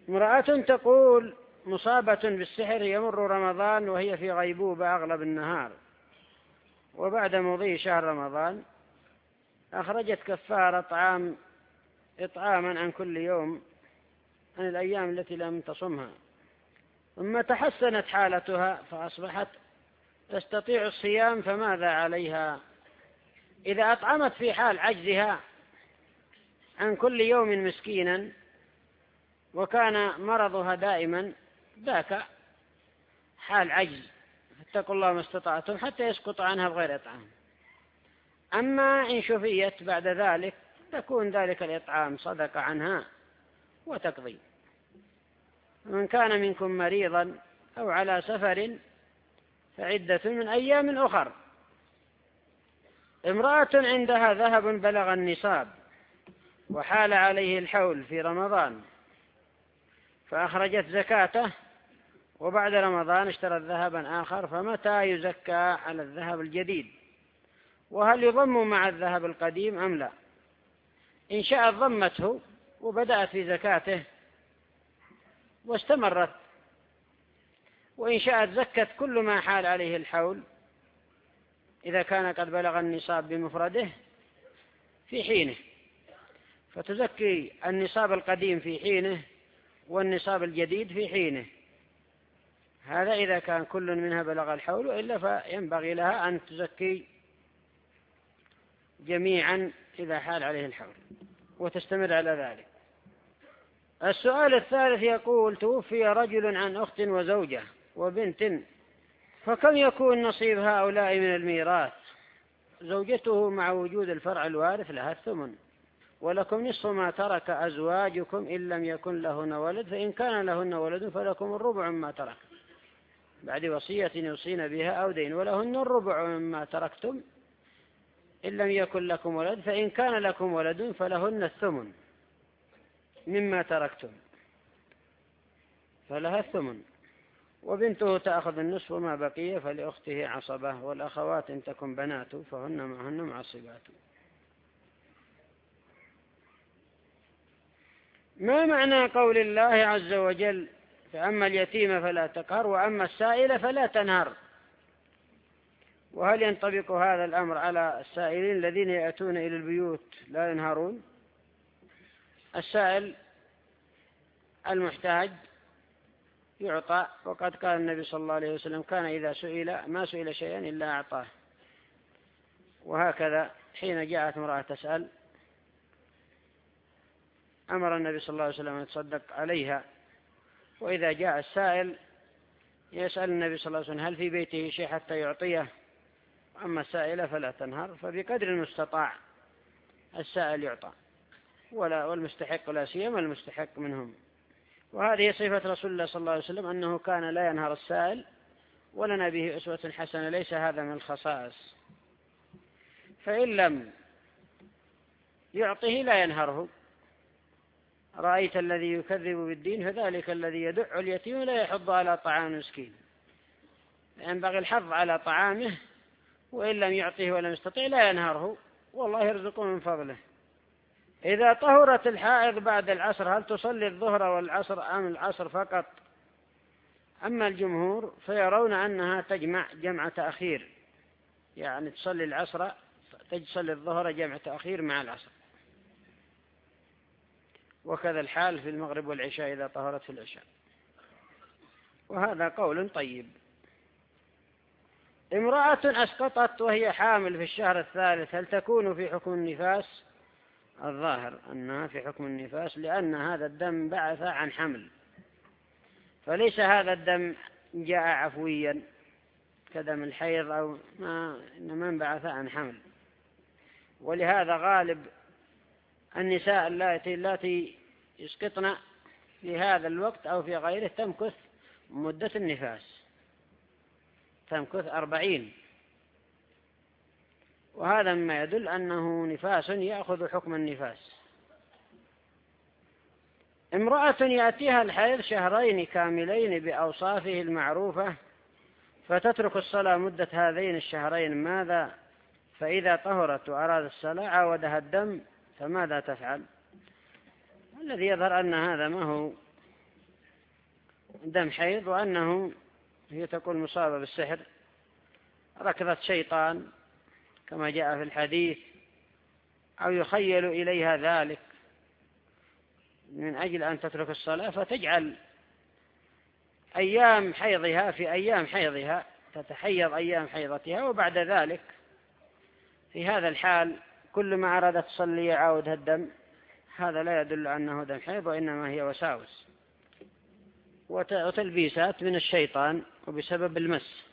امرأة تقول مصابة بالسحر يمر رمضان وهي في غيبوبة أغلب النهار، وبعد مضي شهر رمضان أخرجت كفارة إطعاما عن كل يوم عن الأيام التي لم تصمها، ثم تحسنت حالتها فأصبحت تستطيع الصيام، فماذا عليها؟ إذا أطعمت في حال عجزها عن كل يوم مسكينا وكان مرضها دائما، ذاك حال عجز، فاتقوا الله ما استطعتم حتى يسقط عنها بغير إطعام. أما إن شفيت بعد ذلك تكون ذلك الإطعام صدقة عنها وتقضي. من كان منكم مريضا أو على سفر فعدة من أيام أخر. امرأة عندها ذهب بلغ النصاب وحال عليه الحول في رمضان، فأخرجت زكاته، وبعد رمضان اشترت ذهبا آخر، فمتى يزكى على الذهب الجديد؟ وهل يضم مع الذهب القديم أم لا؟ إن شاءت ضمته وبدأت في زكاته واستمرت، وإن شاءت زكت كل ما حال عليه الحول إذا كان قد بلغ النصاب بمفرده في حينه، فتزكي النصاب القديم في حينه والنصاب الجديد في حينه. هذا إذا كان كل منها بلغ الحول، وإلا فينبغي لها أن تزكي جميعا إذا حال عليه الحول وتستمر على ذلك. السؤال الثالث يقول: توفي رجل عن أخت وزوجة وبنت، فكم يكون نصيب هؤلاء من الميراث؟ زوجته مع وجود الفرع الوارث لها الثمن، ولكم نصف ما ترك أزواجكم إن لم يكن لهن ولد، فإن كان لهن ولد فلكم الربع مما ترك بعد وصية يوصين بها أو دين، ولهن الربع مما تركتم إن لم يكن لكم ولد، فإن كان لكم ولد فلهن الثمن مما تركتم، فلها الثمن. وبنته تأخذ النصف ما بقي فلأخته عصبة، والأخوات إن تكن بنات فهن معهن معصبات. ما معنى قول الله عز وجل: فأما اليتيم فلا تقهر وأما السائل فلا تنهر؟ وهل ينطبق هذا الأمر على السائلين الذين يأتون إلى البيوت لا ينهرون؟ السائل المحتاج يعطى، وقد قال النبي صلى الله عليه وسلم: كان إذا سئل ما سئل شيئا إلا أعطاه. وهكذا حين جاءت امرأة تسأل أمر النبي صلى الله عليه وسلم أن يتصدق عليها. وإذا جاء السائل يسأل النبي صلى الله عليه وسلم: هل في بيته شيء حتى يعطيه؟ أما السائلة فلا تنهر، فبقدر المستطاع السائل يعطى، والمستحق لا سيما المستحق منهم. وهذه صفة رسول الله صلى الله عليه وسلم أنه كان لا ينهر السائل، ولنا به أسوة حسنة. ليس هذا من الخصائص، فإن لم يعطه لا ينهره. رأيت الذي يكذب بالدين فذلك الذي يدع اليتيم لا يحض على طعام مسكين. ينبغي الحظ على طعامه، وإن لم يعطه ولم يستطيع لا ينهره، والله يرزقه من فضله. إذا طهرت الحائض بعد العصر هل تصلي الظهر والعصر أم العصر فقط؟ أما الجمهور فيرون أنها تجمع جمع تأخير، يعني تصلي العصر تصلي الظهر جمع تأخير مع العصر، وكذا الحال في المغرب والعشاء إذا طهرت في العشاء، وهذا قول طيب. امرأة أسقطت وهي حامل في الشهر الثالث، هل تكون في حكم النفاس؟ الظاهر أنها في حكم النفاس، لأن هذا الدم بعث عن حمل، فليس هذا الدم جاء عفويا كدم الحيض أو ما، إنما انبعث عن حمل. ولهذا غالب النساء التي يسقطن في هذا الوقت أو في غيره تمكث مدة النفاس، تمكث 40، وهذا ما يدل أنه نفاس يأخذ حكم النفاس. امرأة يأتيها الحيض شهرين كاملين بأوصافه المعروفة فتترك الصلاة مدة هذين الشهرين، ماذا؟ فإذا طهرت وأراد الصلاة عاودها الدم فماذا تفعل؟ الذي يظهر أن هذا ما هو دم حيض، وأنه هي تكون مصابة بالسحر، ركضة شيطان كما جاء في الحديث، أو يخيل إليها ذلك من أجل أن تترك الصلاة، فتجعل أيام حيضها في أيام حيضها، تتحيض أيام حيضتها، وبعد ذلك في هذا الحال كل ما أرادت تصلي يعاودها الدم. هذا لا يدل أنه دم حيض، وإنما هي وساوس وتلبيسات من الشيطان وبسبب المس.